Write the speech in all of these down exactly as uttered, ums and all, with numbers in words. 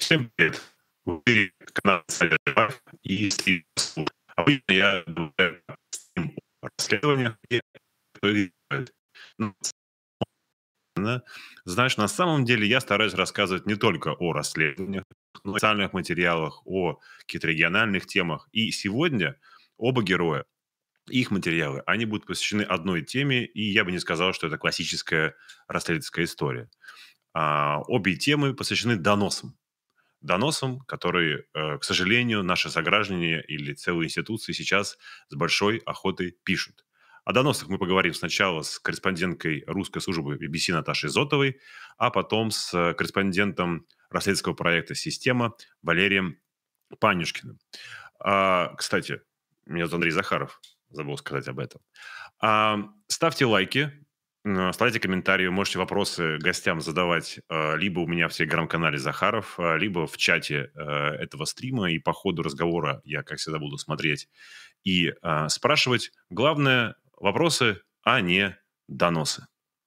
Всем привет. В эфире канал «Инсайдер Лайф» и Стив Слуг. Обычно я говорю о расследованиях и ну, да. Знаешь, на самом деле я стараюсь рассказывать не только о расследованиях, но и о социальных материалах, о каких-то региональных темах. И сегодня оба героя, их материалы, они будут посвящены одной теме, и я бы не сказал, что это классическая расследовательская история. А, обе темы посвящены доносам. Доносам, которые, э, к сожалению, наши сограждане или целые институции сейчас с большой охотой пишут. О доносах мы поговорим сначала с корреспонденткой русской службы би би си Наташей Зотовой, а потом с э, корреспондентом расследовательского проекта «Система» Валерием Панюшкиным. А, кстати, меня зовут Андрей Захаров, забыл сказать об этом. А, ставьте лайки, м, оставляйте комментарии, вы можете вопросы гостям задавать э, либо у меня в телеграм-канале Захаров, э, либо в чате э, этого стрима, и по ходу разговора я, как всегда, буду смотреть и э, спрашивать. Главное, вопросы, а не доносы.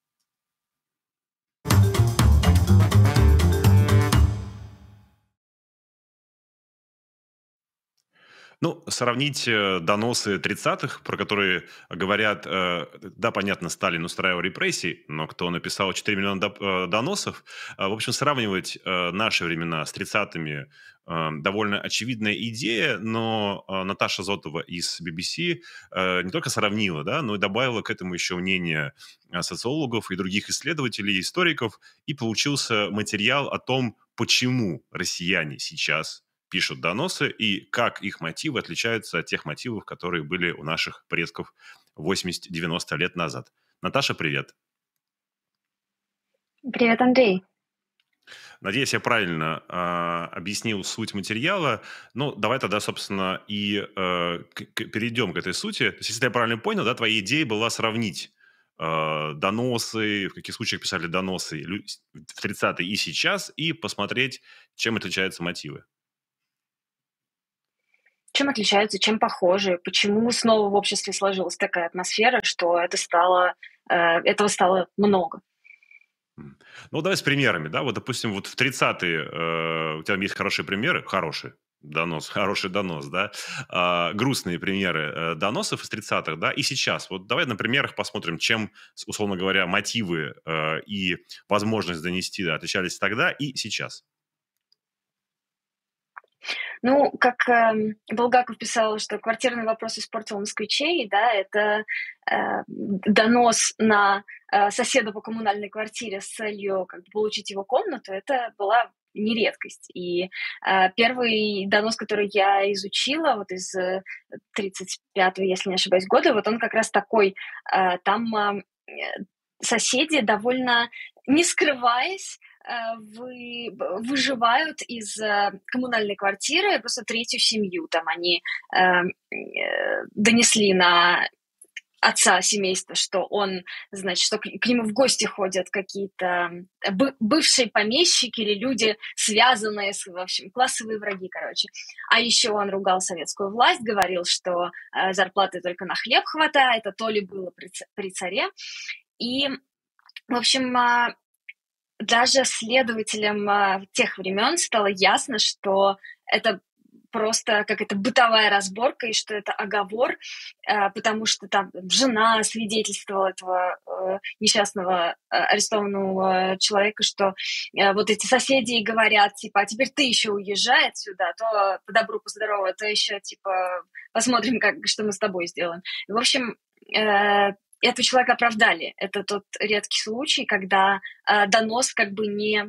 Ну, сравнить э, доносы тридцатых, про которые говорят, э, да, понятно, Сталин устраивал репрессии, но кто написал четыре миллиона доп- э, доносов, э, в общем, сравнивать э, наши времена с тридцатыми э, довольно очевидная идея, но э, Наташа Зотова из би би си э, не только сравнила, да, но и добавила к этому еще мнение э, социологов и других исследователей, историков, и получился материал о том, почему россияне сейчас пишут доносы и как их мотивы отличаются от тех мотивов, которые были у наших предков восемьдесят-девяносто лет назад. Наташа, привет. Привет, Андрей. Надеюсь, я правильно э, объяснил суть материала. Ну, давай тогда, собственно, и э, к- к- перейдем к этой сути. То есть, если я правильно понял, да, твоя идея была сравнить э, доносы, в каких случаях писали доносы лю- в тридцатые и сейчас, и посмотреть, чем отличаются мотивы. Чем отличаются, чем похожи? Почему снова в обществе сложилась такая атмосфера, что это стало, э, этого стало много? М. Ну, давай с примерами, да. Вот, допустим, вот в тридцатые э, у тебя есть хорошие примеры, хорошие, донос, хороший донос, да, а, грустные примеры э, доносов из тридцатых, да, и сейчас. Вот давай на примерах посмотрим, чем, с- условно говоря, мотивы э, и возможность донести, да, отличались тогда и сейчас. Ну, как эм, Булгаков писал, что квартирный вопрос испортил москвичей, да, это э, донос на э, соседа по коммунальной квартире с целью как бы, получить его комнату, это была не редкость. И э, первый донос, который я изучила, вот из э, тридцать пятого, если не ошибаюсь, года, вот он как раз такой, э, там э, соседи довольно, не скрываясь, э, вы, выживают из э, коммунальной квартиры просто третью семью. Там они э, э, донесли на отца семейства, что он, значит, что к, к нему в гости ходят какие-то бы, бывшие помещики или люди, связанные с, в общем, классовые враги, короче. А еще он ругал советскую власть, говорил, что э, зарплаты только на хлеб хватает, а то ли было при, при царе. И, в общем, а, даже следователям а, тех времен стало ясно, что это просто какая-то бытовая разборка, и что это оговор, а, потому что там жена свидетельствовала этого э, несчастного э, арестованного человека, что э, вот эти соседи и говорят, типа, а теперь ты еще уезжай отсюда, а то по добру, по здорову, а то еще, типа, посмотрим, как, что мы с тобой сделаем. В общем, э, этого человека оправдали. Это тот редкий случай, когда э, донос как бы не,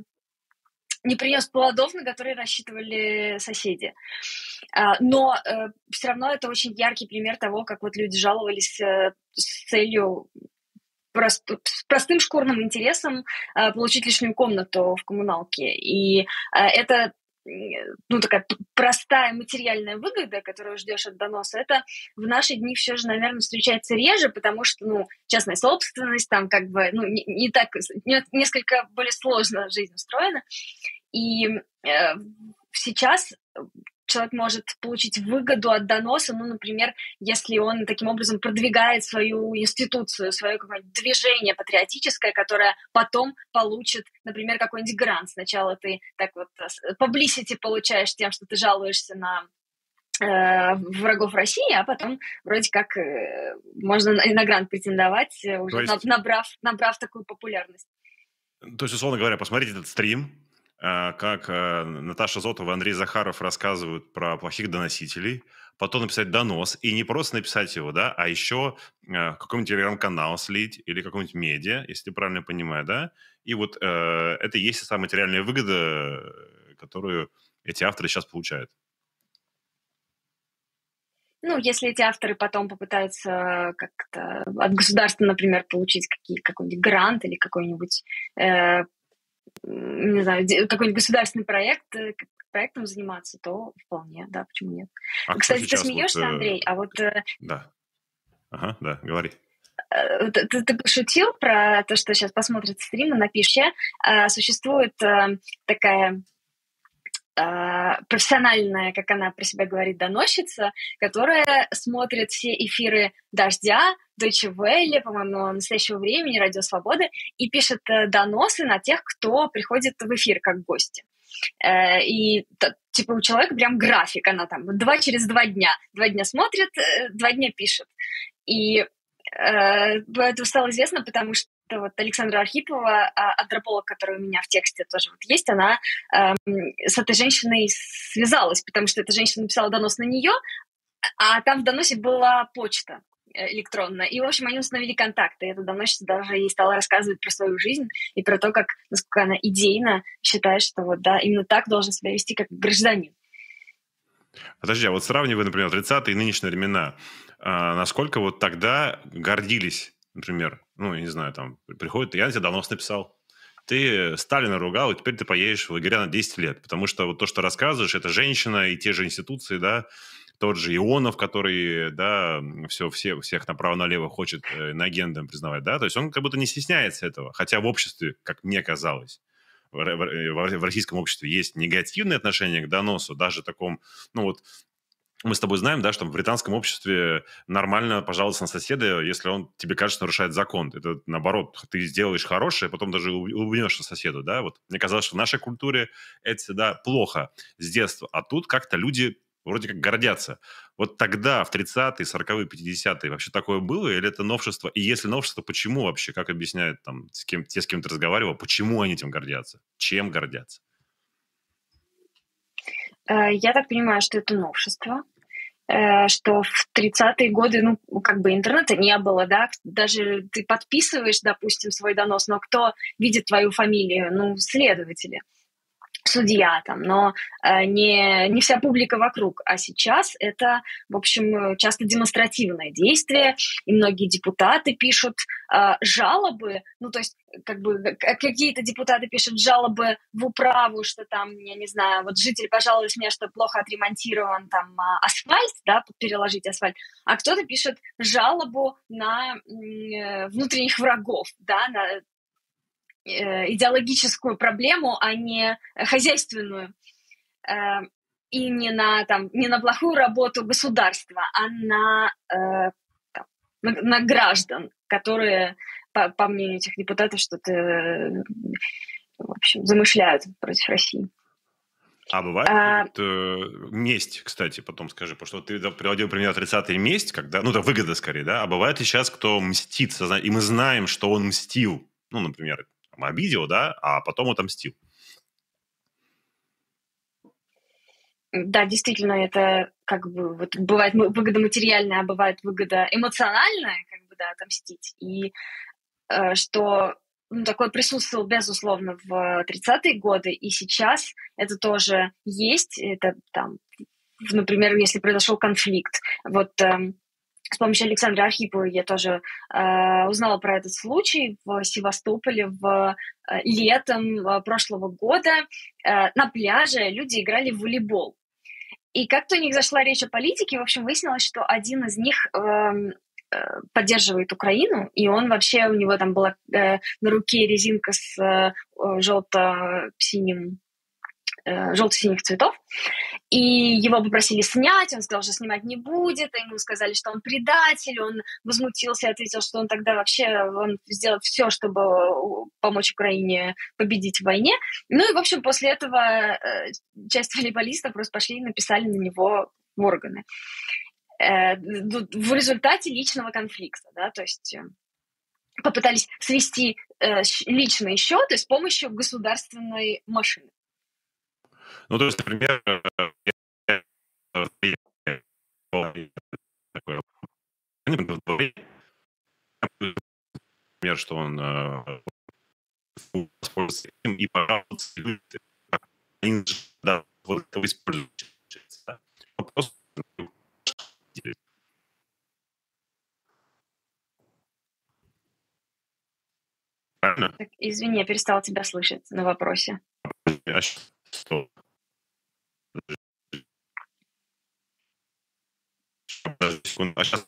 не принес плодов, на которые рассчитывали соседи. А, но э, все равно это очень яркий пример того, как вот люди жаловались э, с целью прост, с простым шкурным интересом э, получить лишнюю комнату в коммуналке. И э, это ну, такая простая материальная выгода, которую ждешь от доноса, это в наши дни все же, наверное, встречается реже, потому что, ну, частная собственность, там как бы, ну, не, не так, не, несколько более сложно жизнь устроена. И э, сейчас человек может получить выгоду от доноса, ну, например, если он таким образом продвигает свою институцию, свое какое-нибудь движение патриотическое, которое потом получит, например, какой-нибудь грант. Сначала ты так вот publicity получаешь тем, что ты жалуешься на э, врагов России, а потом вроде как э, можно и на грант претендовать, уже есть... набрав, набрав такую популярность. То есть, условно говоря, посмотрите этот стрим, как Наташа Зотова и Андрей Захаров рассказывают про плохих доносителей, потом написать донос, и не просто написать его, да, а еще какой-нибудь телеграм-канал слить или какой-нибудь медиа, если я правильно понимаю, да, и вот э, это и есть та материальная выгода, которую эти авторы сейчас получают. Ну, если эти авторы потом попытаются как-то от государства, например, получить какие, какой-нибудь грант или какой-нибудь, э, не знаю, какой-нибудь государственный проект, проектом заниматься, то вполне, да, почему нет. А Кстати, ты смеешься, вот, Андрей, а вот... Да. Ага, да, говори. Ты, ты, ты пошутил про то, что сейчас посмотрит стрим и напишет. Существует такая... профессиональная, как она про себя говорит, доносчица, которая смотрит все эфиры «Дождя», Deutsche Welle, по-моему, «Настоящего времени», «Радио Свободы» и пишет доносы на тех, кто приходит в эфир как гости. И типа у человека прям график, она там два через два дня. Два дня смотрит, два дня пишет. И это стало известно, потому что вот Александра Архипова, антрополог, который у меня в тексте тоже вот есть, она э, с этой женщиной связалась, потому что эта женщина написала донос на нее, а там в доносе была почта электронная. И, в общем, они установили контакты. И эта доносчица даже ей стала рассказывать про свою жизнь и про то, как, насколько она идейно считает, что вот, да, именно так должен себя вести как гражданин. Подожди, а вот сравнивая, например, тридцатые и нынешние времена, а насколько вот тогда гордились, например, ну, я не знаю, там, приходит, я на тебя донос написал, ты Сталина ругал, и теперь ты поедешь в лагеря на десять лет, потому что вот то, что рассказываешь, это женщина и те же институции, да, тот же Ионов, который, да, все, все, всех направо-налево хочет иноагентом признавать, да, то есть он как будто не стесняется этого, хотя в обществе, как мне казалось, в, в, в российском обществе есть негативное отношение к доносу, даже таком, ну вот, мы с тобой знаем, да, что в британском обществе нормально пожаловаться на соседа, если он тебе кажется нарушает закон. Это наоборот, ты сделаешь хорошее, потом даже улыбнешься соседу, да. Вот мне казалось, что в нашей культуре это всегда плохо с детства, а тут как-то люди вроде как гордятся. Вот тогда, в тридцатые, сороковые, пятидесятые вообще такое было, или это новшество? И если новшество, почему вообще? Как объясняют там с кем, те, с кем ты разговаривал, почему они этим гордятся? Чем гордятся? Я так понимаю, что это новшество, что в тридцатые годы, ну, как бы интернета не было, да, даже ты подписываешь, допустим, свой донос, но кто видит твою фамилию? Ну, следователи, судья там, но э, не, не вся публика вокруг. А сейчас это, в общем, часто демонстративное действие, и многие депутаты пишут э, жалобы, ну, то есть, как бы, какие-то депутаты пишут жалобы в управу, что там, я не знаю, вот житель пожаловался мне, что плохо отремонтирован там асфальт, да, переложить асфальт, а кто-то пишет жалобу на э, внутренних врагов, да, на идеологическую проблему, а не хозяйственную. И не на, там, не на плохую работу государства, а на, там, на, на граждан, которые, по, по мнению этих депутатов, что-то, в общем, замышляют против России. А бывает а... вот, э, месть, кстати, потом скажи, потому что ты приводил пример тридцатые месть, когда, ну, это выгода скорее, да, а бывает и сейчас, кто мстит, и мы знаем, что он мстил, ну, например, обидел, да, а потом отомстил. Да, действительно, это как бы вот бывает выгода материальная, а бывает выгода эмоциональная, как бы, да, отомстить. И э, что ну, такое присутствовало, безусловно, в тридцатые годы, и сейчас это тоже есть. Это там, например, если произошел конфликт, вот э, с помощью Александры Архиповой я тоже э, узнала про этот случай в Севастополе в э, летом э, прошлого года. Э, на пляже люди играли в волейбол. И как-то у них зашла речь о политике, в общем, выяснилось, что один из них э, э, поддерживает Украину, и он вообще, у него там была э, на руке резинка с э, желто-синим э, желто-синих цветов, и его попросили снять, он сказал, что снимать не будет, а ему сказали, что он предатель, он возмутился, ответил, что он тогда вообще он сделал все, чтобы помочь Украине победить в войне. Ну и, в общем, после этого э, часть волейболистов просто пошли и написали на него в органы. Э, в результате личного конфликта, да, то есть... попытались свести э, личные счеты с помощью государственной машины. Ну, то есть, например, например, что он воспользуется этим и, пожалуйста, они да, вот это используют. Вопрос. Правильно? Так, извини, я перестала тебя слышать на вопросе. А что? А сейчас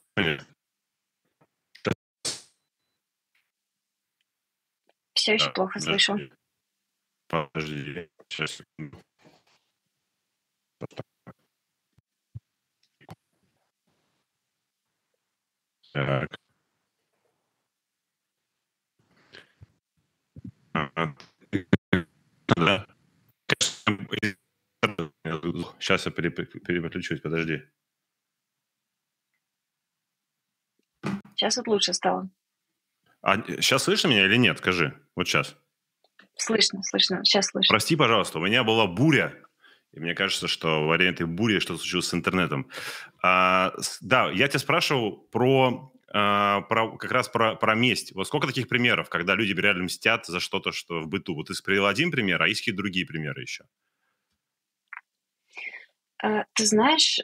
Все еще плохо слышу. Подожди, сейчас. Так. Да. Сейчас я переключусь, подожди. Сейчас вот лучше стало. А сейчас слышно меня или нет? Скажи. Вот сейчас. Слышно, слышно. Сейчас слышно. Прости, пожалуйста, у меня была буря. И мне кажется, что во время этой бури что-то случилось с интернетом. А, да, я тебя спрашивал про, а, про как раз про, про месть. Вот сколько таких примеров, когда люди реально мстят за что-то, что в быту? Вот ты привел один пример, а есть какие-то другие примеры еще? А, ты знаешь,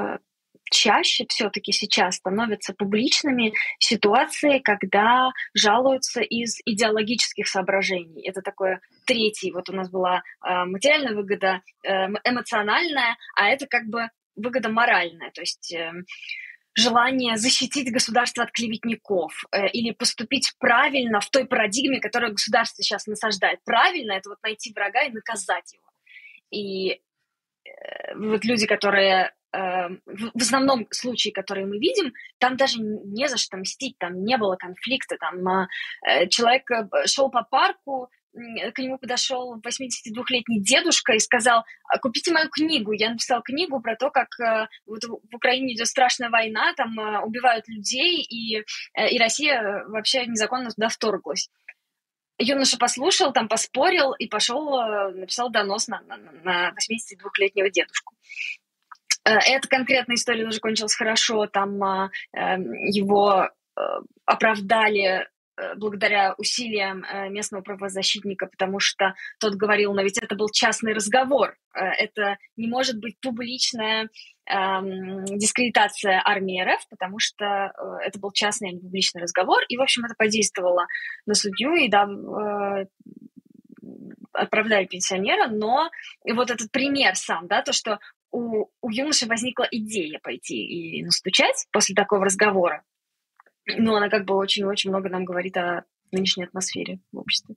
чаще все-таки сейчас становятся публичными ситуации, когда жалуются из идеологических соображений. Это такое третий. Вот у нас была э, материальная выгода, э, эмоциональная, а это как бы выгода моральная. То есть э, желание защитить государство от клеветников э, или поступить правильно в той парадигме, которую государство сейчас насаждает. Правильно — это вот найти врага и наказать его. И э, вот люди, которые... в основном случае, которые мы видим, там даже не за что мстить, там не было конфликта, там человек шел по парку, к нему подошел восьмидесятидвухлетний дедушка и сказал: купите мою книгу. Я написал книгу про то, как вот в Украине идет страшная война, там убивают людей, и, и Россия вообще незаконно туда вторглась. Юноша послушал, там поспорил и пошел, написал донос на, на, на восьмидесятидвухлетнего дедушку. Эта конкретная история тоже кончилась хорошо, там э, его э, оправдали э, благодаря усилиям э, местного правозащитника, потому что тот говорил, но ведь это был частный разговор, э, это не может быть публичная э, дискредитация армии РФ, потому что э, это был частный, а не публичный разговор, и, в общем, это подействовало на судью, и да, э, отправляли пенсионера, но вот этот пример сам, да, то, что У, у юноши возникла идея пойти и настучать после такого разговора. Но она как бы очень-очень много нам говорит о нынешней атмосфере в обществе.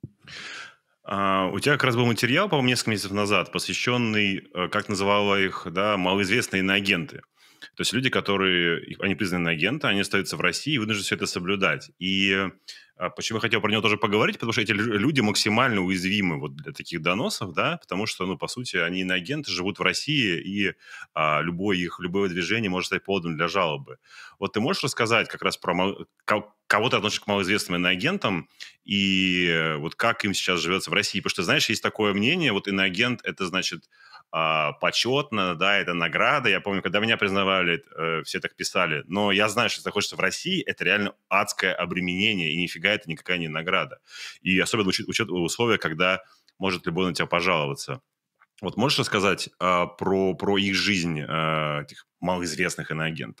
А, у тебя как раз был материал, по-моему, несколько месяцев назад, посвященный, как называла их, да, малоизвестные иноагенты. То есть люди, которые, они признаны иноагенты, они остаются в России и вынуждены все это соблюдать. И почему я хотел про него тоже поговорить, потому что эти люди максимально уязвимы вот для таких доносов, да, потому что, ну, по сути, они иноагенты, живут в России, и а, любое их, любое движение может стать поводом для жалобы. Вот ты можешь рассказать как раз про мал... кого ты относишь к малоизвестным иноагентам, и вот как им сейчас живется в России? Потому что, знаешь, есть такое мнение, вот иноагент — это, значит, почетно, да, это награда. Я помню, когда меня признавали, э, все так писали. Но я знаю, что если находишься в России, это реально адское обременение, и нифига это никакая не награда. И особенно учет, учет условия, когда может любой на тебя пожаловаться. Вот можешь рассказать э, про, про их жизнь, э, этих малоизвестных иноагентов?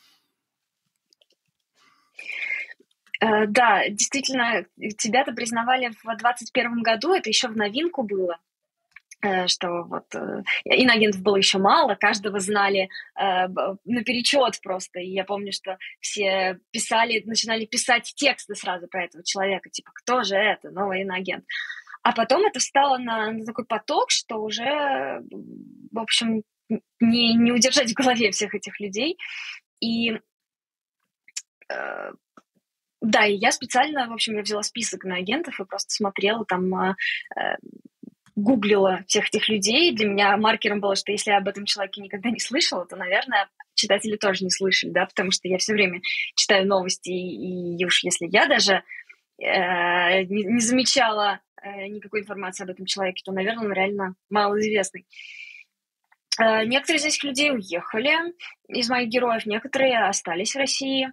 Э, да, действительно, тебя-то признавали в двадцать первом году, это еще в новинку было, что вот э, иноагентов было еще мало, каждого знали э, наперечет просто. И я помню, что все писали, начинали писать тексты сразу про этого человека, типа, кто же это, новый иноагент. А потом это встало на, на такой поток, что уже, в общем, не, не удержать в голове всех этих людей. И э, да, и я специально, в общем, я взяла список на агентов и просто смотрела там, э, гуглила всех этих людей. Для меня маркером было, что если я об этом человеке никогда не слышала, то, наверное, читатели тоже не слышали, да, потому что я все время читаю новости, и, и уж если я даже э, не, не замечала э, никакой информации об этом человеке, то, наверное, он реально малоизвестный. Э, некоторые из этих людей уехали из моих героев, некоторые остались в России.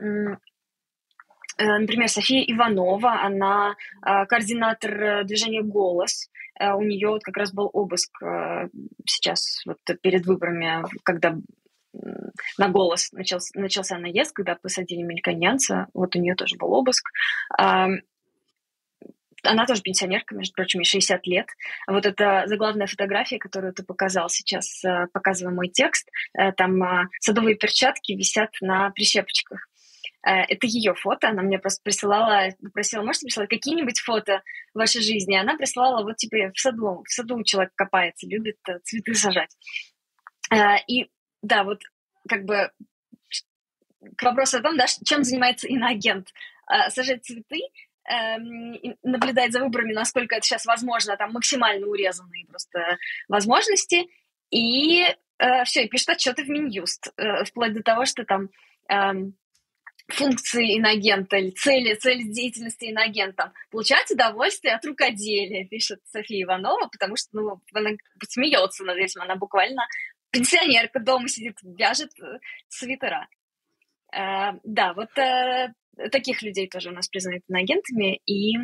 Например, София Иванова, она координатор движения «Голос». У нее вот как раз был обыск сейчас, вот перед выборами, когда на «Голос» начался, начался наезд, когда посадили мельконянца, вот у нее тоже был обыск. Она тоже пенсионерка, между прочим, ей шестьдесят лет. Вот эта заглавная фотография, которую ты показал сейчас, показывая мой текст, там садовые перчатки висят на прищепочках. Это ее фото, она мне просто присылала, попросила, можете присылать какие-нибудь фото в вашей жизни? Она присылала, вот типа в саду, в саду человек копается, любит цветы сажать. И да, вот как бы к вопросу о том, да, чем занимается иноагент. Сажать цветы, наблюдать за выборами, насколько это сейчас возможно, там максимально урезанные просто возможности, и все, и пишет отчеты в Минюст, вплоть до того, что там функции иноагента или цели, цели деятельности иноагента. Получать удовольствие от рукоделия, пишет София Иванова, потому что ну, она смеется над этим, она буквально пенсионерка, дома сидит, вяжет свитера. Э, да, вот э, таких людей тоже у нас признают иноагентами, и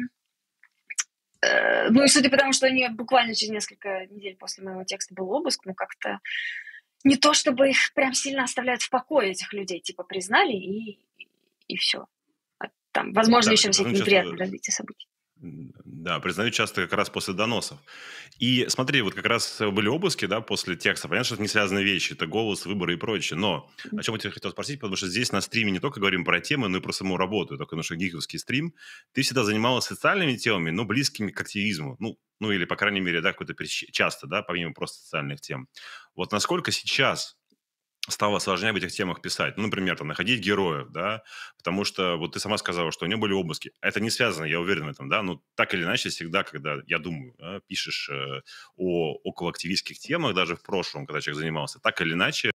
э, ну и судя по тому, что они буквально через несколько недель после моего текста был обыск, ну как-то не то, чтобы их прям сильно оставляют в покое, этих людей, типа признали и и все. Там, возможно, да, еще всякие неприятные часто... развития событий. Да, признают часто как раз после доносов. И смотри, вот как раз были обыски, да, после текста. Понятно, что это не связанные вещи, это голос, выборы и прочее. Но о чем я тебя хотел спросить, потому что здесь на стриме не только говорим про темы, но и про саму работу. Такой наш гиковский стрим. Ты всегда занималась социальными темами, но близкими к активизму. Ну, ну или, по крайней мере, да, какой-то часто, да, помимо просто социальных тем. Вот насколько сейчас стало сложнее об этих темах писать. Ну, например, там, находить героев, да, потому что вот ты сама сказала, что у нее были обыски. Это не связано, я уверен в этом, да, но так или иначе всегда, когда, я думаю, да, пишешь э, о околоактивистских темах, даже в прошлом, когда человек занимался, так или иначе.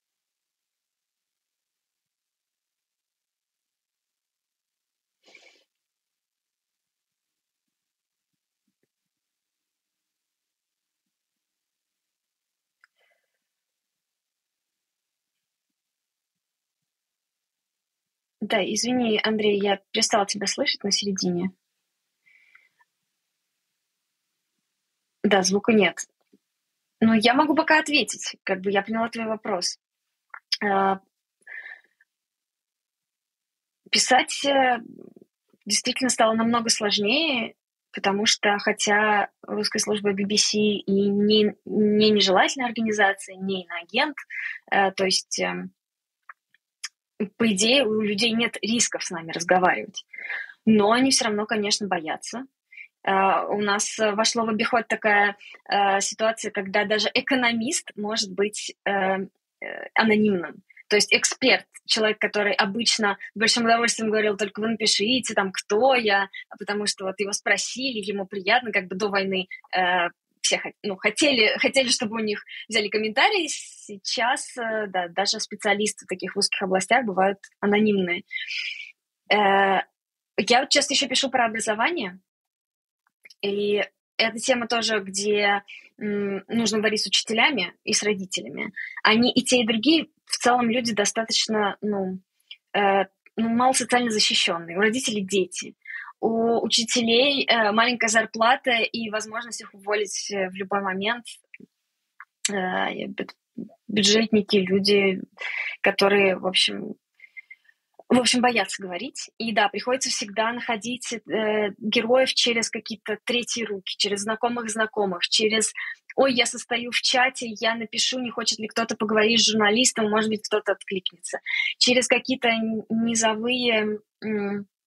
Да, извини, Андрей, я перестала тебя слышать на середине. Да, звука нет. Но я могу пока ответить, как бы я поняла твой вопрос. Писать действительно стало намного сложнее, потому что, хотя русская служба би би си и не, не нежелательная организация, не иноагент, то есть, по идее, у людей нет рисков с нами разговаривать. Но они все равно, конечно, боятся. Uh, у нас вошло в обиход такая uh, ситуация, когда даже экономист может быть uh, uh, анонимным. То есть эксперт, человек, который обычно с большим удовольствием говорил, только вы напишите, там, кто я, потому что вот его спросили, ему приятно, как бы до войны uh, все ну, хотели, хотели, чтобы у них взяли комментарии. Сейчас uh, да, даже специалисты в таких узких областях бывают анонимные. Uh, я вот часто еще пишу про образование. И эта тема тоже, где м, нужно говорить с учителями и с родителями. Они и те, и другие в целом люди достаточно ну, э, ну, мало социально защищенные. У родителей дети. У учителей э, маленькая зарплата и возможность их уволить в любой момент. Э, бюджетники, люди, которые, в общем... В общем, боятся говорить. И да, приходится всегда находить э, героев через какие-то третьи руки, через знакомых знакомых, через «Ой, я состою в чате, я напишу, не хочет ли кто-то поговорить с журналистом, может быть, кто-то откликнется». Через какие-то низовые м,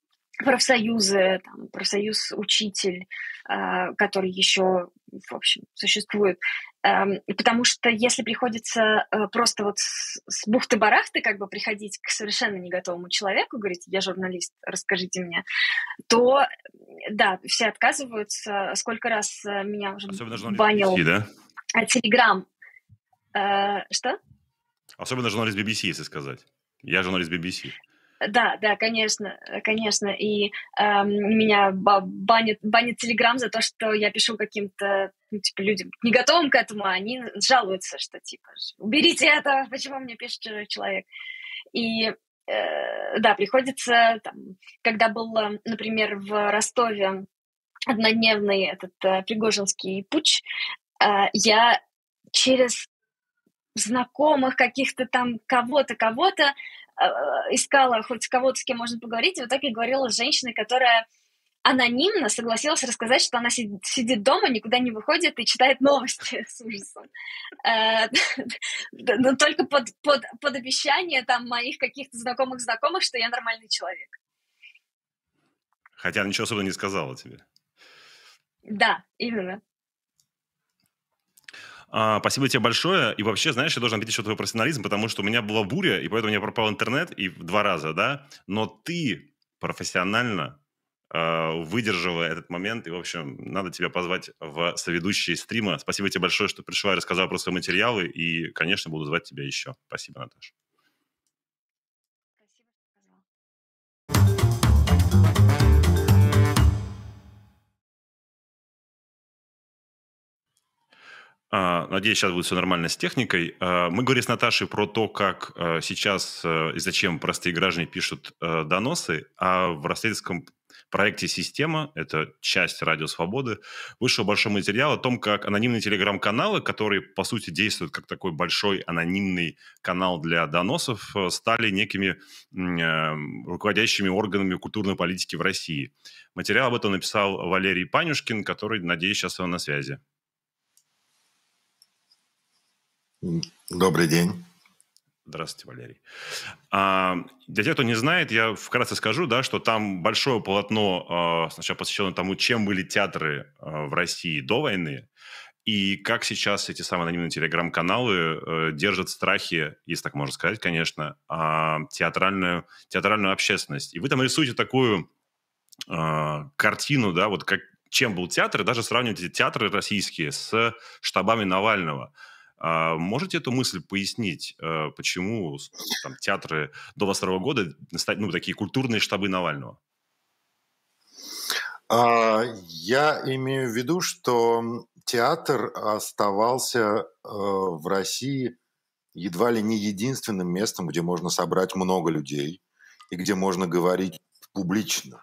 профсоюзы, там, профсоюз «Учитель», э, который еще, в общем, существует. Эм, потому что если приходится э, просто вот с, с бухты-барахты как бы приходить к совершенно не готовому человеку, говорить: я журналист, расскажите мне, то, да, все отказываются. Сколько раз э, меня уже Особенно журналист банил би би си, да? а, Телеграм. Э, что? Особенно журналист би би си, если сказать. Я журналист би би си. Да, да, конечно, э, конечно. И эм, меня ба- банит, банит Телеграм за то, что я пишу каким-то, ну, типа, людям не готовым к этому, а они жалуются, что, типа, уберите это, почему мне пишет чужой человек. И, э, да, приходится, там, когда был, э, например, в Ростове однодневный этот э, Пригожинский путч, э, я через знакомых каких-то там, кого-то, кого-то, э, искала хоть кого-то, с кем можно поговорить, и в итоге говорила с женщиной, которая анонимно согласилась рассказать, что она сидит, сидит дома, никуда не выходит и читает новости с ужасом. Э, Но только под, под, под обещание там моих каких-то знакомых-знакомых, что я нормальный человек. Хотя она ничего особо не сказала тебе. Да, именно. А, спасибо тебе большое. И вообще, знаешь, я должен отметить, что твой профессионализм, потому что у меня была буря, и поэтому у меня пропал интернет и в два раза, да. Но ты профессионально э, выдержала этот момент, и, в общем, надо тебя позвать в соведущие стрима. Спасибо тебе большое, что пришла и рассказала про свои материалы, и, конечно, буду звать тебя еще. Спасибо, Наташа. Спасибо, что позвал. А, Надеюсь, сейчас будет все нормально с техникой. А, Мы говорили с Наташей про то, как а, сейчас а, и зачем простые граждане пишут а, доносы, а в расследовательском проекте «Система», это часть «Радио Свободы», вышел большой материал о том, как анонимные телеграм-каналы, которые, по сути, действуют как такой большой анонимный канал для доносов, а, стали некими м, а, руководящими органами культурной политики в России. Материал об этом написал Валерий Панюшкин, который, надеюсь, сейчас он на связи. Добрый день. Здравствуйте, Валерий. А, для тех, кто не знает, я вкратце скажу, да, что там большое полотно а, сначала посвящено тому, чем были театры а, в России до войны, и как сейчас эти самые анонимные телеграм-каналы э, держат в страхе, если так можно сказать, конечно, а, театральную, театральную общественность. И вы там рисуете такую а, картину, да, вот как, чем был театр, и даже сравниваете театры российские с штабами Навального. А можете эту мысль пояснить, э, почему с- там, театры до двадцать второго года, ста- ну, такие культурные штабы Навального? А, Я имею в виду, что театр оставался э, в России едва ли не единственным местом, где можно собрать много людей и где можно говорить публично.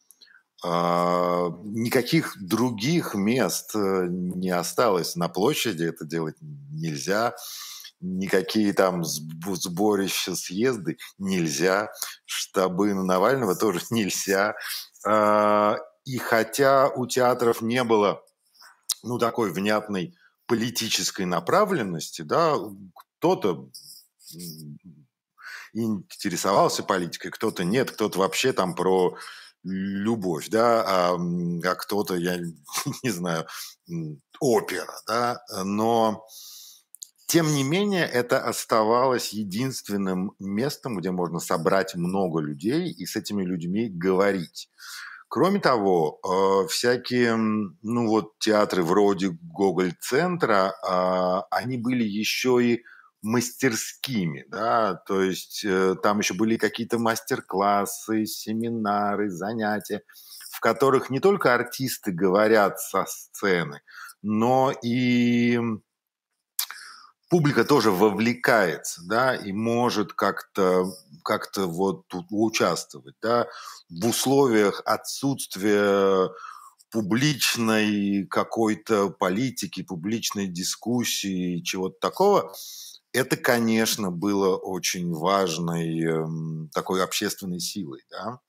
А, Никаких других мест э, не осталось. На площади это делать нельзя. Никакие там сб- сборища, съезды нельзя. Штабы Навального тоже нельзя. А, И хотя у театров не было, ну, такой внятной политической направленности, да, кто-то м, интересовался политикой, кто-то нет, кто-то вообще там про любовь, да, а, м, а кто-то, я не знаю, м, опера, да, но тем не менее это оставалось единственным местом, где можно собрать много людей и с этими людьми говорить. Кроме того, э, всякие, м, ну вот театры вроде Гоголь-центра, а, они были еще и мастерскими, да, то есть э, там еще были какие-то мастер-классы, семинары, занятия, в которых не только артисты говорят со сцены, но и публика тоже вовлекается, да, и может как-то как вот тут участвовать, да, в условиях отсутствия публичной какой-то политики, публичной дискуссии, чего-то такого. Это, конечно, было очень важной эм, такой общественной силой, да.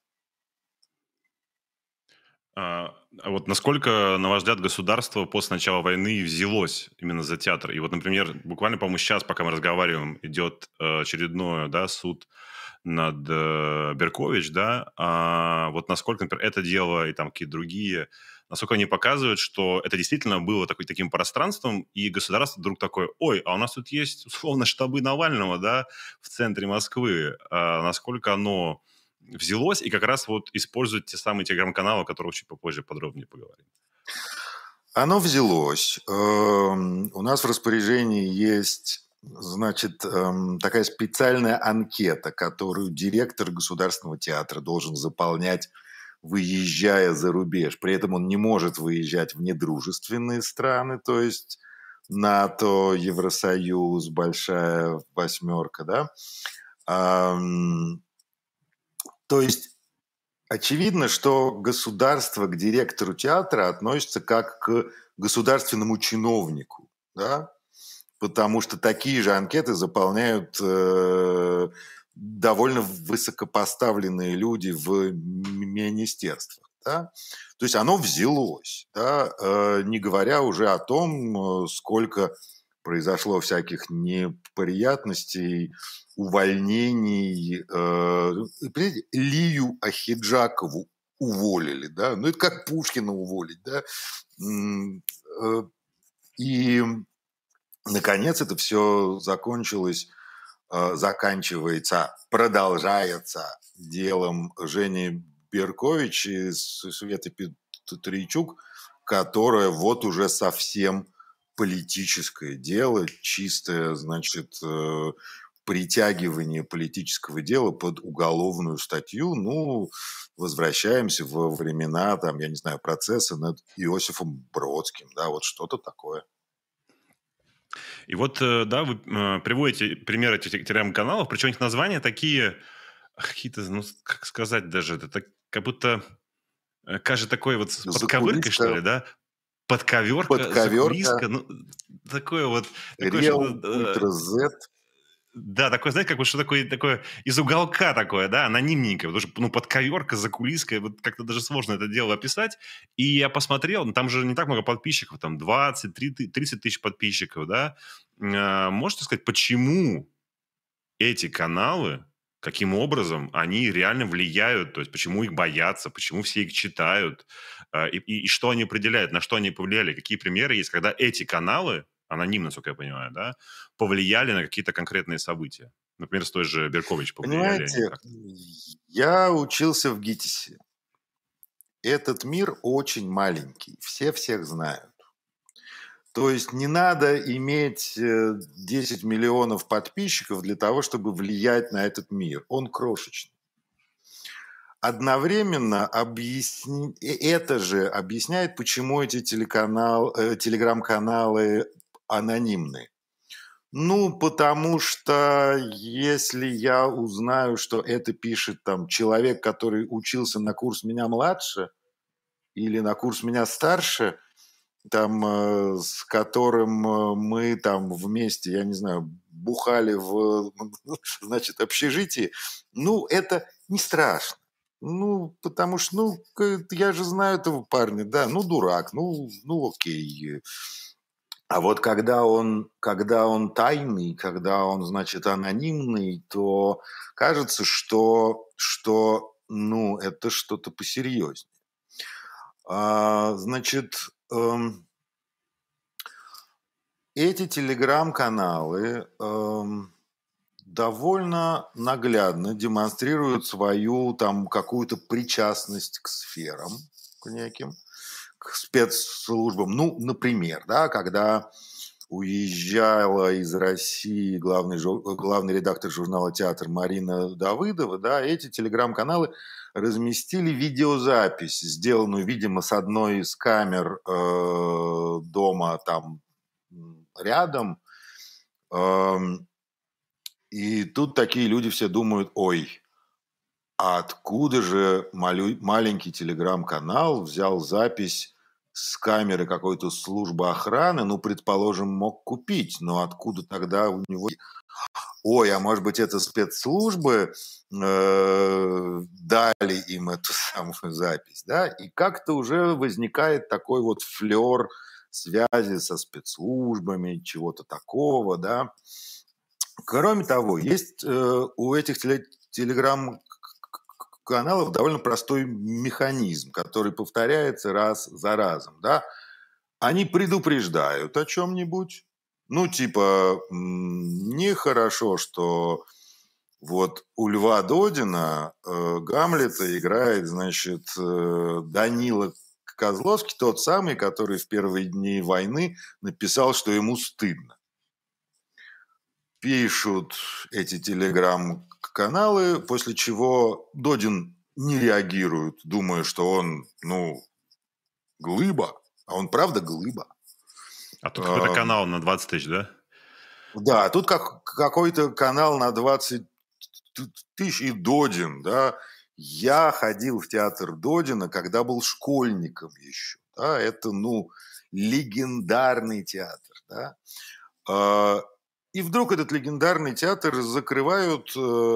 А а вот насколько, на ваш взгляд, государство после начала войны взялось именно за театр? И вот, например, буквально, по-моему, сейчас, пока мы разговариваем, идет э, очередной, да, суд над э, Беркович, да, а вот насколько, например, это дело и там какие-то другие, насколько они показывают, что это действительно было такой, таким пространством, и государство вдруг такое, ой, а у нас тут есть, условно, штабы Навального, да, в центре Москвы, а насколько оно взялось и как раз вот использует те самые телеграм-каналы, о которых чуть попозже подробнее поговорим. Оно взялось. Эм, У нас в распоряжении есть, значит, эм, такая специальная анкета, которую директор Государственного театра должен заполнять, выезжая за рубеж. При этом он не может выезжать в недружественные страны, то есть НАТО, Евросоюз, Большая Восьмерка, да. Ам, То есть очевидно, что государство к директору театра относится как к государственному чиновнику, да? Потому что такие же анкеты заполняют э, довольно высокопоставленные люди в министерствах. Да? То есть оно взялось, да? э, не говоря уже о том, э, сколько произошло всяких неприятностей, увольнений. Э, Лию Ахеджакову уволили, да? Ну это как Пушкина уволить, да? И наконец это все закончилось, э, заканчивается, продолжается делом Жени Беркович и Светы Петричук, которое вот уже совсем политическое дело, чистое, значит, э, притягивание политического дела под уголовную статью. Ну, возвращаемся во времена, там, я не знаю, процесса над Иосифом Бродским, да, вот что-то такое. И вот, э, да, вы э, приводите примеры этих телеграм-каналов, причем их названия такие, какие-то, ну, как сказать даже, это так, как будто э, кажется такой вот с подковыркой, что ли, да? Подковерка, Подковерка, закулиска, ну, такое вот, такое Реал, что-то, э, Ультра Z. да, такое, знаете, как вот что такое, такое из уголка такое, да, анонимненькое, потому что, ну, подковерка, закулиска, вот как-то даже сложно это дело описать. И я посмотрел, ну, там же не так много подписчиков, там двадцать, тридцать тысяч подписчиков, да. А, можете сказать, почему эти каналы, каким образом они реально влияют, то есть почему их боятся, почему все их читают, а, и, и, и что они определяют, на что они повлияли, какие примеры есть, когда эти каналы, анонимно, насколько я понимаю, да, повлияли на какие-то конкретные события. Например, с той же Беркович повлияли они Понимаете, как-то. я учился в ГИТИСе. Этот мир очень маленький, все всех знают. То есть не надо иметь э, десять миллионов подписчиков для того, чтобы влиять на этот мир. Он крошечный. Одновременно объясни... э, это же объясняет, почему эти телеканал... э, телеграм-каналы анонимны. Ну, потому что если я узнаю, что это пишет там человек, который учился на курс меня младше или на курс меня старше, там, э, с которым э, мы там вместе, я не знаю, бухали в, значит, общежитии, ну, это не страшно. Ну, потому что, ну, к- я же знаю этого парня, да, ну, дурак, ну, ну, окей. А вот когда он, когда он тайный, когда он, значит, анонимный, то кажется, что, что ну, это что-то посерьезнее. А, значит, эм, эти телеграм-каналы эм, довольно наглядно демонстрируют свою там какую-то причастность к сферам, к неким, к спецслужбам. Ну, например, да, когда уезжала из России главный, жур- главный редактор журнала «Театр» Марина Давыдова, да, эти телеграм-каналы разместили видеозапись, сделанную, видимо, с одной из камер э, дома там м, рядом. Эм, и тут такие люди все думают, ой, а откуда же малю- маленький телеграм-канал взял запись с камеры какой-то службы охраны, ну, предположим, мог купить, но откуда тогда у него... Ой, а может быть, это спецслужбы э, дали им эту самую запись, да? И как-то уже возникает такой вот флер связи со спецслужбами, чего-то такого, да? Кроме того, есть э, у этих теле- телеграм-каналов довольно простой механизм, который повторяется раз за разом, да. Они предупреждают о чем-нибудь, ну, типа, нехорошо, что вот у Льва Додина э, Гамлета играет, значит, э, Данила Козловский, тот самый, который в первые дни войны написал, что ему стыдно. Пишут эти телеграм-каналы, после чего Додин не реагирует, думая, что он, ну, глыба, а он правда глыба. А тут какой-то канал на двадцать тысяч, да? Да, тут как, какой-то канал на двадцать тысяч и Додин, да. Я ходил в театр Додина, когда был школьником еще. Да? Это, ну, легендарный театр. Да? И вдруг этот легендарный театр закрывают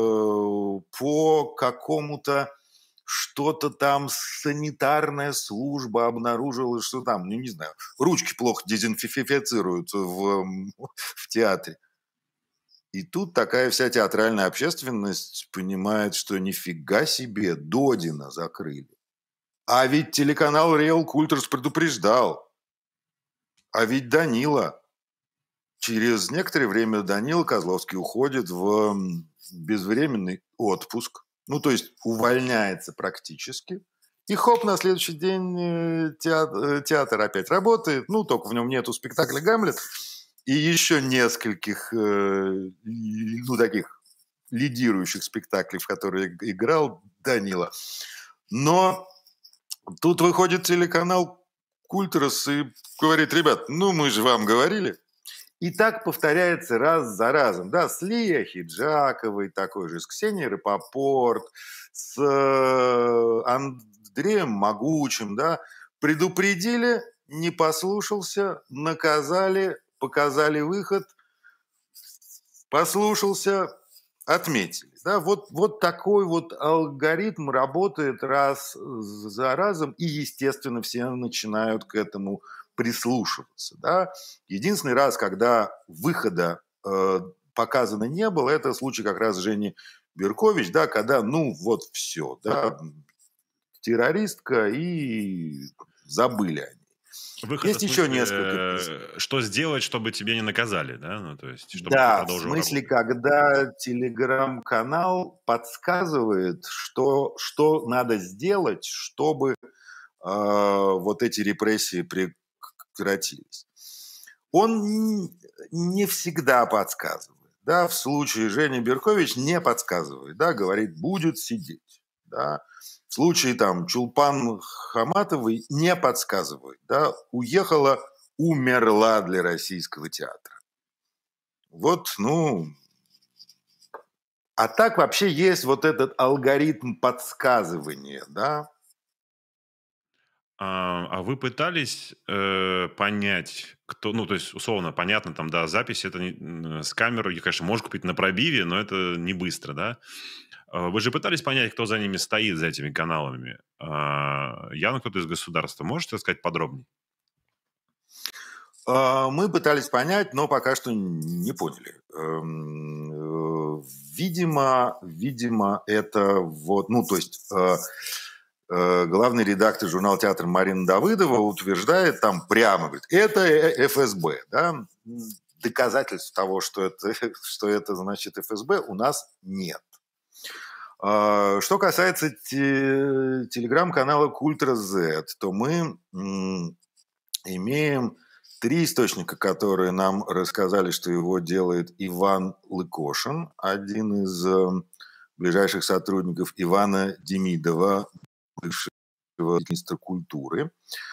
по какому-то что-то там санитарная служба обнаружила, что там, ну, не знаю, ручки плохо дезинфицируют в, в театре. И тут такая вся театральная общественность понимает, что нифига себе, Додина закрыли. А ведь телеканал Real Cultures предупреждал. А ведь Данила. Через некоторое время Данила Козловский уходит в безвременный отпуск. Ну, то есть увольняется практически. И хоп, на следующий день театр, театр опять работает. Ну, только в нем нету спектакля «Гамлет». И еще нескольких, ну, таких лидирующих спектаклей, в которые играл Данила. Но тут выходит телеканал «Культурас» и говорит: ребят, ну, мы же вам говорили. И так повторяется раз за разом. Да, с Лией Ахеджаковой, такой же, с Ксенией Рапопорт, с Андреем Могучим, да. Предупредили, не послушался, наказали, показали выход, послушался, отметили. Да, вот, вот такой вот алгоритм работает раз за разом, и, естественно, все начинают к этому прислушиваться. Да. Единственный раз, когда выхода э, показано не было, это случай как раз Жени Беркович, да, когда, ну, вот все, да, террористка, и забыли они. Выход, Есть смысле, еще несколько. Что сделать, чтобы тебе не наказали, да? Ну, то есть, чтобы да, ты продолжил в смысле, работать. когда телеграм-канал подсказывает, что, что надо сделать, чтобы э, вот эти репрессии прекратились. Он не всегда подсказывает. Да? В случае Жени Беркович не подсказывает. Да? Говорит, будет сидеть. Да? В случае там Чулпан Хаматовой не подсказывает. Да? Уехала, умерла для российского театра. Вот, ну... А так вообще есть вот этот алгоритм подсказывания, да? А, а вы пытались э, понять, кто, ну, то есть, условно, понятно, там, да, запись, это не, с камерой, конечно, можно купить на пробиве, но это не быстро, да? Вы же пытались понять, кто за ними стоит, за этими каналами? А, явно кто-то из государства. Можете сказать подробнее? Мы пытались понять, но пока что не поняли. Видимо, видимо, это вот, ну, то есть главный редактор журнала «Театр» Марина Давыдова утверждает там прямо, говорит, это эф эс бэ, да? Доказательств того, что это, что это значит эф эс бэ, у нас нет. Что касается те, телеграм-канала Культра зет, то мы м, имеем три источника, которые нам рассказали, что его делает Иван Лыкошин, один из э, ближайших сотрудников Ивана Демидова, бывшего министра культуры.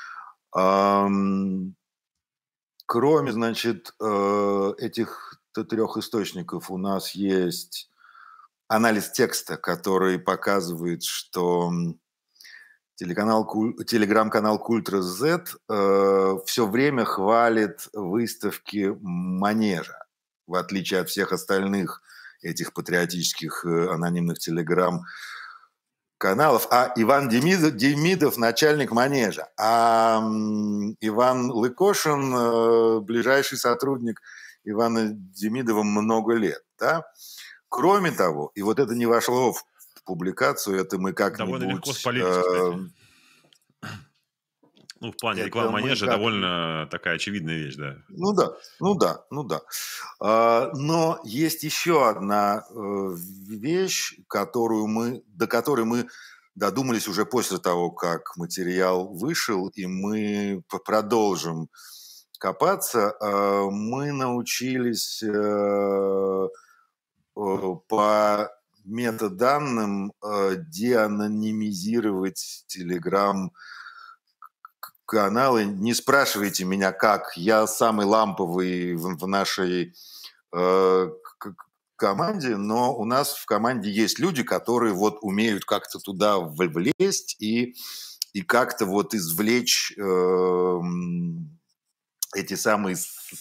Эм, кроме, значит, э, этих трех источников у нас есть анализ текста, который показывает, что телеканал, телеграм-канал Культра зет э, все время хвалит выставки Манежа, в отличие от всех остальных этих патриотических э, анонимных телеграм-каналов. А Иван Демидов, Демидов начальник Манежа, а э, Иван Лыкошин э, ближайший сотрудник Ивана Демидова много лет, да? кроме того, и вот это не вошло в публикацию, это мы как-нибудь... Довольно легко спалить, кстати. Ну, в плане рекламы манежа как... довольно такая очевидная вещь, да. Ну да, ну да, ну да. А, но есть еще одна э, вещь, которую мы, до которой мы додумались уже после того, как материал вышел, и мы продолжим копаться. Э, мы научились э, э, по метаданным э, деанонимизировать Telegram каналы. Не спрашивайте меня, как. Я самый ламповый в, в нашей э, команде, но у нас в команде есть люди, которые вот умеют как-то туда влезть и, и как-то вот извлечь э, эти самые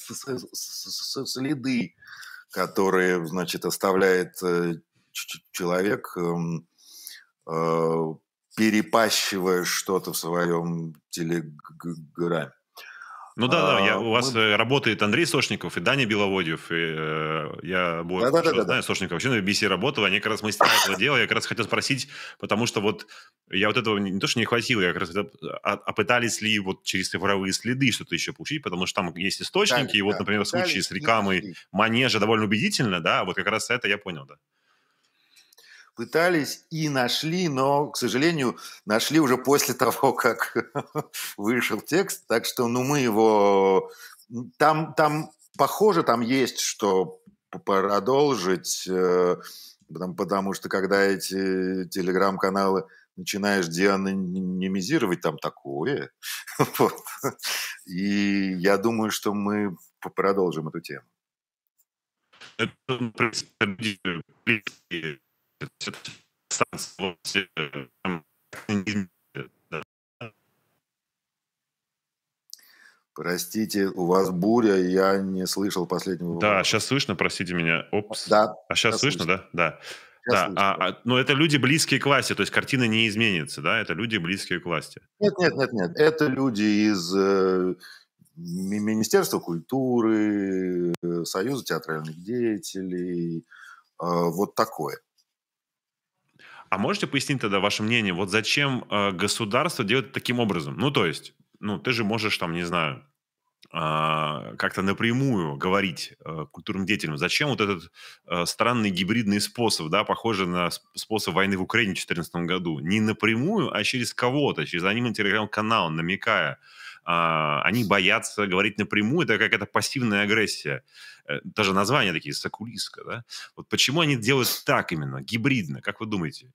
следы, которые, значит, оставляет человек, э, перепащивая что-то в своем телеграме. Ну да, да, я, у вас Мы... работает Андрей Сошников и Даня Беловодьев, и э, я обоих да, хорошо да, да, знаю, да. Сошников вообще на би би си работал, они как раз мастера этого дела, я как раз хотел спросить, потому что вот я вот этого не, не то, что не хватило, я как раз а, а пытались ли вот через цифровые следы что-то еще получить, потому что там есть источники, да, и вот, да, например, в случае с рекламой манежа довольно убедительно, да, вот как раз это я понял, да. Пытались и нашли, но, к сожалению, нашли уже после того, как вышел текст. Так что, ну, мы его... Там, там похоже, там есть что продолжить, потому, потому что, когда эти телеграм-каналы начинаешь деанонимизировать, там такое. Вот. И я думаю, что мы продолжим эту тему. Простите, у вас буря, я не слышал последнего. Да, сейчас слышно, простите меня. Опс. Да. А сейчас, сейчас слышно, слышно, да? Да. Да, слышно, а, а, но это люди близкие к власти, то есть картина не изменится, да? Это люди близкие к власти. Нет, нет, нет, нет. Это люди из э, Министерства культуры, Союза театральных деятелей, э, вот такое. А можете пояснить тогда ваше мнение, вот зачем э, государство делает таким образом? Ну, то есть, ну, ты же можешь там, не знаю, э, как-то напрямую говорить э, культурным деятелям, зачем вот этот э, странный гибридный способ, да, похожий на способ войны в Украине в две тысячи четырнадцатом году, не напрямую, а через кого-то, через анонимный телеграм-канал, намекая. Э, они боятся говорить напрямую, это какая-то пассивная агрессия. Э, даже названия такие, сокулистка, да? Вот почему они делают так именно, гибридно, как вы думаете?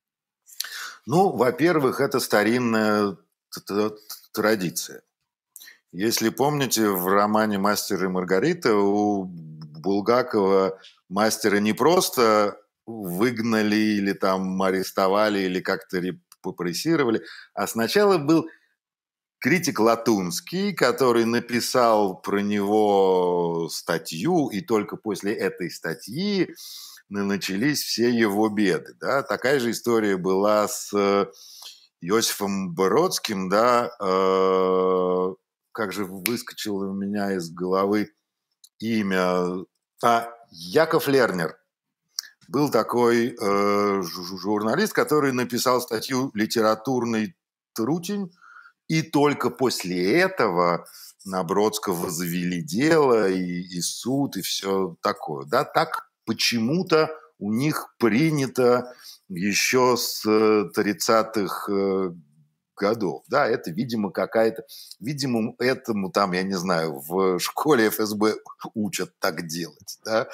Ну, во-первых, это старинная традиция. Если помните, в романе «Мастер и Маргарита» у Булгакова мастера не просто выгнали или там арестовали, или как-то репрессировали, а сначала был критик Латунский, который написал про него статью, и только после этой статьи начались все его беды. Да? Такая же история была с Иосифом Бродским, да, э, как же выскочило у меня из головы имя, а, Яков Лернер. Был такой э, журналист, который написал статью «Литературный трутень», и только после этого на Бродского завели дело, и, и суд, и все такое. Да? Так почему-то у них принято еще с тридцатых годов. Да, это, видимо, какая-то... Видимо, этому там, я не знаю, в школе эф эс бэ учат так делать. Да?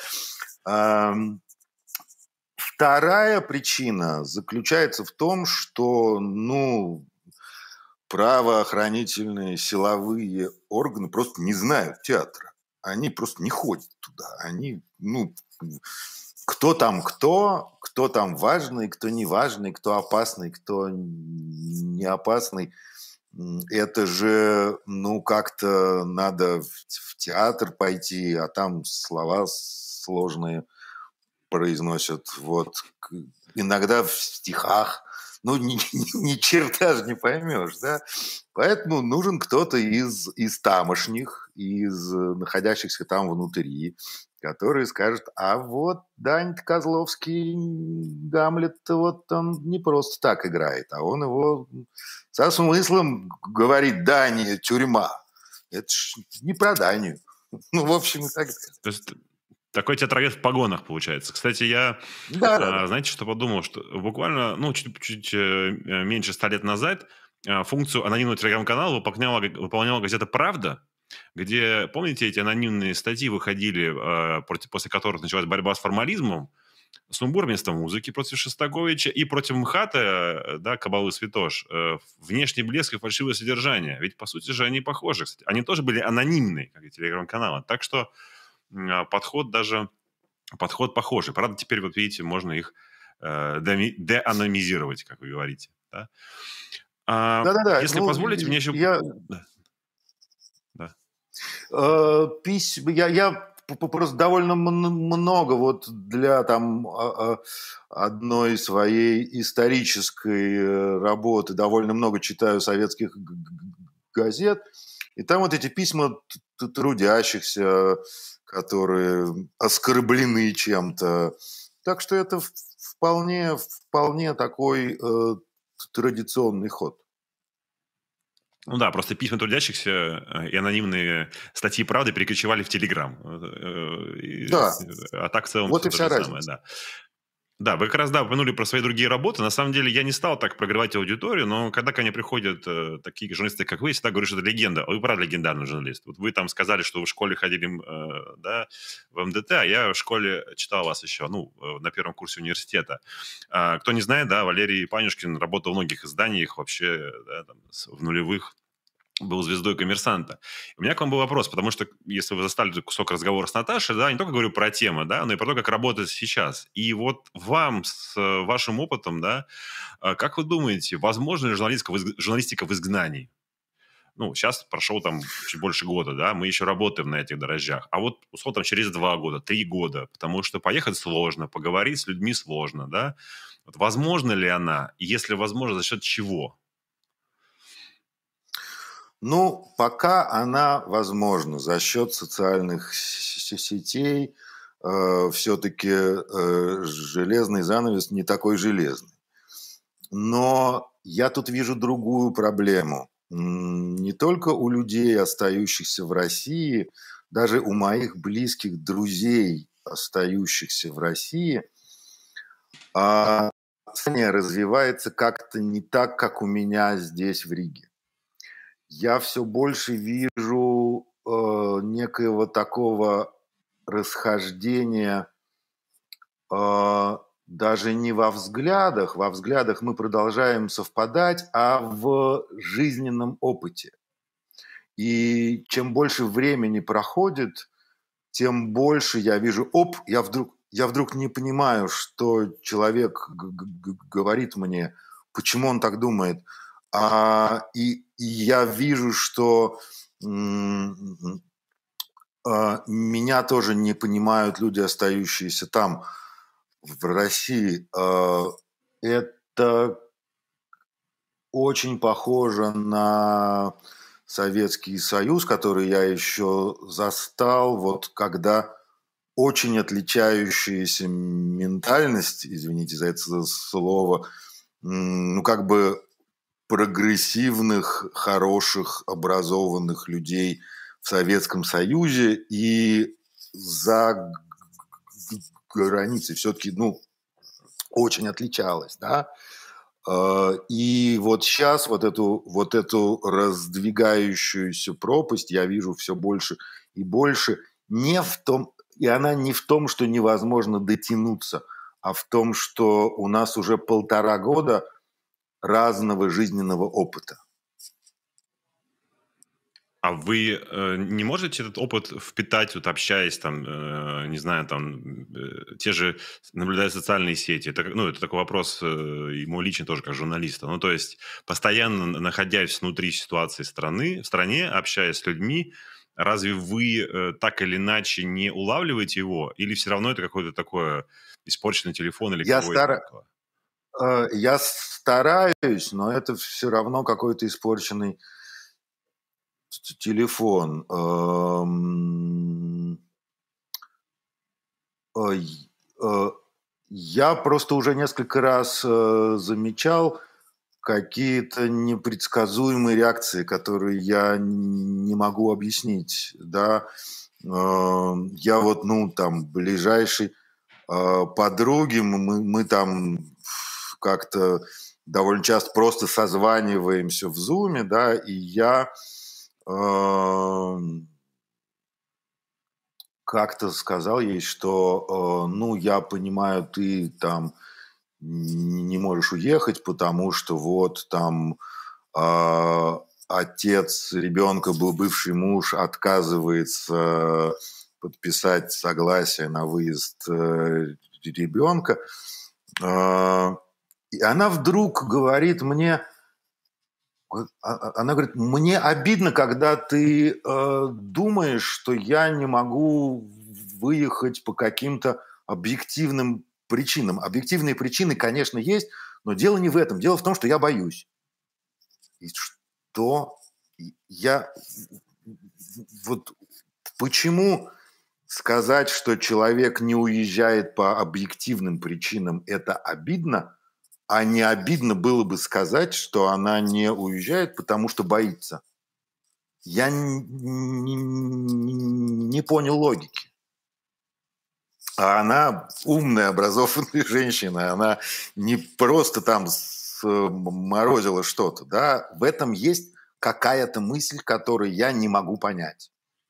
Вторая причина заключается в том, что, ну, правоохранительные силовые органы просто не знают театра. Они просто не ходят туда. Они, ну... Кто там кто, кто там важный, кто не важный, кто опасный, кто не опасный. Это же, ну, как-то надо в театр пойти, а там слова сложные произносят. Вот. Иногда в стихах. Ну, ни, ни, ни черта же не поймешь, да? Поэтому нужен кто-то из, из тамошних, из находящихся там внутри. которые скажут: а вот Даня Козловский Гамлет-то вот он не просто так играет, а он его со смыслом говорит: Дания, тюрьма. Это ж не про Данию. Ну, в общем, и так далее. То есть такой театровед в погонах получается. Кстати, я, Да, да, а, да. знаете, что подумал? Что буквально, ну, чуть, чуть э, меньше ста лет назад а, функцию анонимного телеграм-канала выполняла, выполняла газета «Правда», где, помните, эти анонимные статьи выходили, а, против, после которых началась борьба с формализмом, сумбур вместо музыки против Шостаковича и против МХАТа, э, да, Кабалы Святош, э, внешний блеск и фальшивое содержание. Ведь, по сути же, они похожи. Кстати, они тоже были анонимные, как и телеграм-каналы. Так что м, а, подход даже, подход похожий. Правда, теперь, вот видите, можно их э, деами- деанонимизировать, как вы говорите. Да? А, Да-да-да. если Ну, позволите, мне еще... я, Да, да. э, пись- я, я п- п- просто довольно мн- много вот для там а- а, одной своей исторической э, работы довольно много читаю советских г- г- газет, и там вот эти письма т- т- трудящихся, которые оскорблены чем-то. Так что это в- вполне, вполне такой э, традиционный ход. Ну да, просто письма трудящихся э, и анонимные статьи «Правды» перекочевали в Телеграм. Э, э, и- Да, А так в целом вот все и то вся же самое, разница. да. Да, вы как раз, да, упомянули про свои другие работы. На самом деле, я не стал так прогревать аудиторию, но когда ко мне приходят э, такие журналисты, как вы, я всегда говорю, что это легенда. А вы, правда, легендарный журналист. Вот вы там сказали, что вы в школе ходили, э, да, в МДТ, а я в школе читал вас еще, ну, э, на первом курсе университета. А, кто не знает, да, Валерий Панюшкин работал в многих изданиях вообще, да, там, с- в нулевых, был звездой «Коммерсанта». У меня к вам был вопрос, потому что если вы застали этот кусок разговора с Наташей, да, не только говорю про тему, да, но и про то, как работать сейчас. И вот вам с э, вашим опытом, да, а, как вы думаете, возможно ли журналистика в, изг- журналистика в изгнании? Ну, сейчас прошло там чуть больше года, да, мы еще работаем на этих дрожжах. А вот, условно, там, через два года, три года, потому что поехать сложно, поговорить с людьми сложно, да. Вот возможно ли она? И если возможно, за счет чего? Ну, пока она возможна за счет социальных с- сетей. Все-таки железный занавес не такой железный. Но я тут вижу другую проблему. М, Не только у людей, остающихся в России, даже у моих близких друзей, остающихся в России, а сознание развивается как-то не так, как у меня здесь, в Риге. Я все больше вижу э, некоего такого расхождения, э, даже не во взглядах, во взглядах мы продолжаем совпадать, а в жизненном опыте. И чем больше времени проходит, тем больше я вижу, оп, я вдруг, я вдруг не понимаю, что человек г- г- говорит мне, почему он так думает. А, и, и я вижу, что м, а, меня тоже не понимают люди, остающиеся там, в России. А, это очень похоже на Советский Союз, который я еще застал, вот когда очень отличающаяся ментальность, извините за это слово, м, ну как бы прогрессивных, хороших, образованных людей в Советском Союзе и за г- границей все-таки, ну, очень отличалась, да. Э, И вот сейчас вот эту, вот эту раздвигающуюся пропасть я вижу все больше и больше. Не в том, и она не в том, что невозможно дотянуться, а в том, что у нас уже полтора года разного жизненного опыта. А вы э, не можете этот опыт впитать, вот общаясь там, э, не знаю, там, э, те же, наблюдая социальные сети? Это, как- ну, это такой вопрос э, ему лично тоже как журналиста. Ну, то есть, постоянно находясь внутри ситуации страны, в стране, общаясь с людьми, разве вы э, так или иначе не улавливаете его? Или все равно это какой-то такой испорченный телефон или Я, кого это стара... около? э, я стараюсь, но это все равно какой-то испорченный т- телефон. Эм, э, э, я просто уже несколько раз э, замечал какие-то непредсказуемые реакции, которые я не могу объяснить, да. Э, я вот, ну, там, ближайший э, подруги, мы, мы там как-то довольно часто просто созваниваемся в зуме, да, и я э, как-то сказал ей, что, э, ну, я понимаю, ты там не можешь уехать, потому что вот там э, отец ребенка, был бывший муж, отказывается подписать согласие на выезд э, ребенка. Э, и она вдруг говорит мне, она говорит, мне обидно, когда ты э, думаешь, что я не могу выехать по каким-то объективным причинам. Объективные причины, конечно, есть, но дело не в этом. Дело в том, что я боюсь. И что я... Вот почему сказать, что человек не уезжает по объективным причинам, это обидно, а не обидно было бы сказать, что она не уезжает, потому что боится. Я не, не, не понял логики. А она умная, образованная женщина, она не просто там морозила что-то, да, в этом есть какая-то мысль, которую я не могу понять.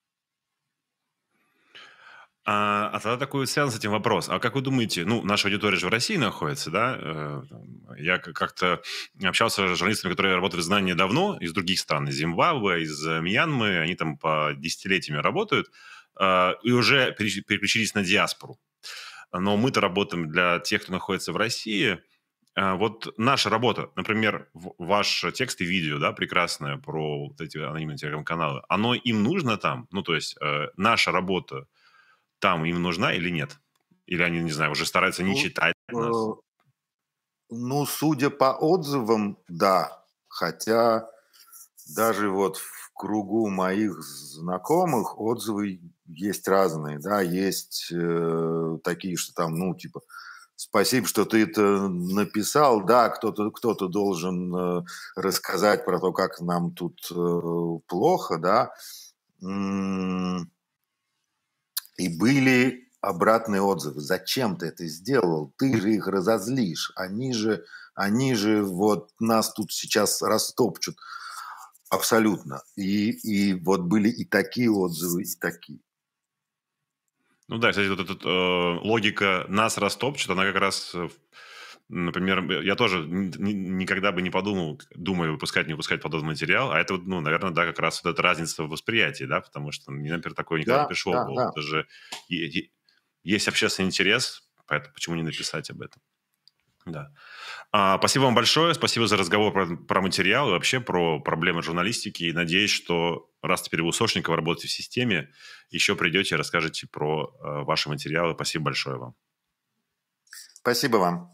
А, а тогда такой связан с этим вопрос. А как вы думаете, ну, наша аудитория же в России находится, да? Э, Я к- как-то общался с журналистами, которые работают в знании давно, из других стран, из Зимбабве, из э, Мьянмы, они там по десятилетиями работают, э, и уже переч- переключились на диаспору. Но мы-то работаем для тех, кто находится в России. А, Вот наша работа, например, в- ваш текст и видео, да, прекрасное про вот эти анонимные телеграм-каналы, оно им нужно там? Ну, то есть э, наша работа там им нужна или нет? Или они, не знаю, уже стараются не Ну, читать нас? э, ну, судя по отзывам, да. Хотя даже вот в кругу моих знакомых отзывы есть разные, да, есть э, такие, что там, ну, типа, спасибо, что ты это написал, да, кто-то кто-то должен э, рассказать про то, как нам тут э, плохо, да. М, И были обратные отзывы. Зачем ты это сделал? Ты же их разозлишь. Они же, они же вот нас тут сейчас растопчут. Абсолютно. И, и вот были и такие отзывы, и такие. Ну да, кстати, вот эта э, логика «нас растопчет», она как раз, э, например, я тоже н- н- никогда бы не подумал, думаю, выпускать, не выпускать подобный материал, а это, вот, ну, наверное, да, как раз вот эта разница в восприятии, да, потому что мне, например, такое никогда не Да, пришло в да, голову. да. Это же е- е- есть общественный интерес, поэтому почему не написать об этом? Да. А, спасибо вам большое. Спасибо за разговор про, про материал и вообще про проблемы журналистики. И надеюсь, что раз теперь вы у Сошникова работаете в системе, еще придете и расскажете про э, ваши материалы. Спасибо большое вам. Спасибо вам.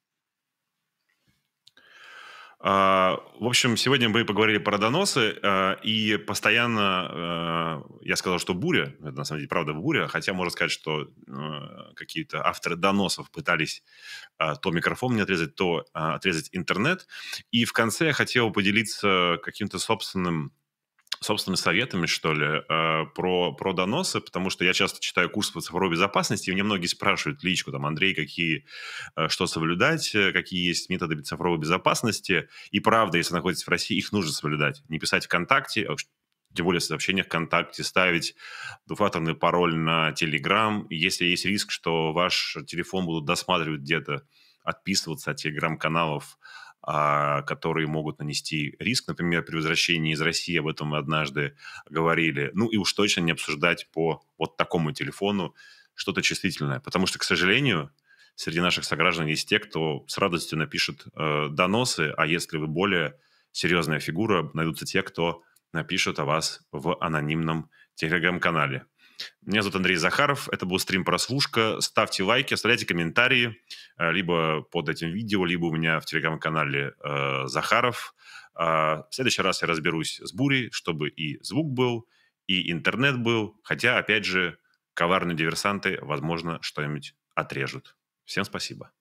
А, В общем, сегодня мы поговорили про доносы, а, и постоянно а, я сказал, что буря, это на самом деле правда буря, хотя можно сказать, что а, какие-то авторы доносов пытались а, то микрофон мне отрезать, то а, отрезать интернет. И в конце я хотел поделиться каким-то собственным собственными советами, что ли, э, про, про доносы, потому что я часто читаю курсы по цифровой безопасности, и мне многие спрашивают личку, там, Андрей, какие, э, что соблюдать, э, какие есть методы цифровой безопасности. И правда, если находитесь в России, их нужно соблюдать. Не писать ВКонтакте, а уж тем более в сообщениях ВКонтакте, ставить двухфакторный пароль на Telegram. Если есть риск, что ваш телефон будут досматривать где-то, отписываться от телеграм-каналов, а, которые могут нанести риск. Например, при возвращении из России, об этом мы однажды говорили. Ну и уж точно не обсуждать по вот такому телефону что-то чувствительное. Потому что, к сожалению, среди наших сограждан есть те, кто с радостью напишет э, доносы, а если вы более серьезная фигура, найдутся те, кто напишут о вас в анонимном телеграм-канале. Меня зовут Андрей Захаров, это был стрим «Прослушка». Ставьте лайки, оставляйте комментарии, э, либо под этим видео, либо у меня в телеграм-канале э, Захаров. А в следующий раз я разберусь с бурей, чтобы и звук был, и интернет был. Хотя, опять же, коварные диверсанты, возможно, что-нибудь отрежут. Всем спасибо.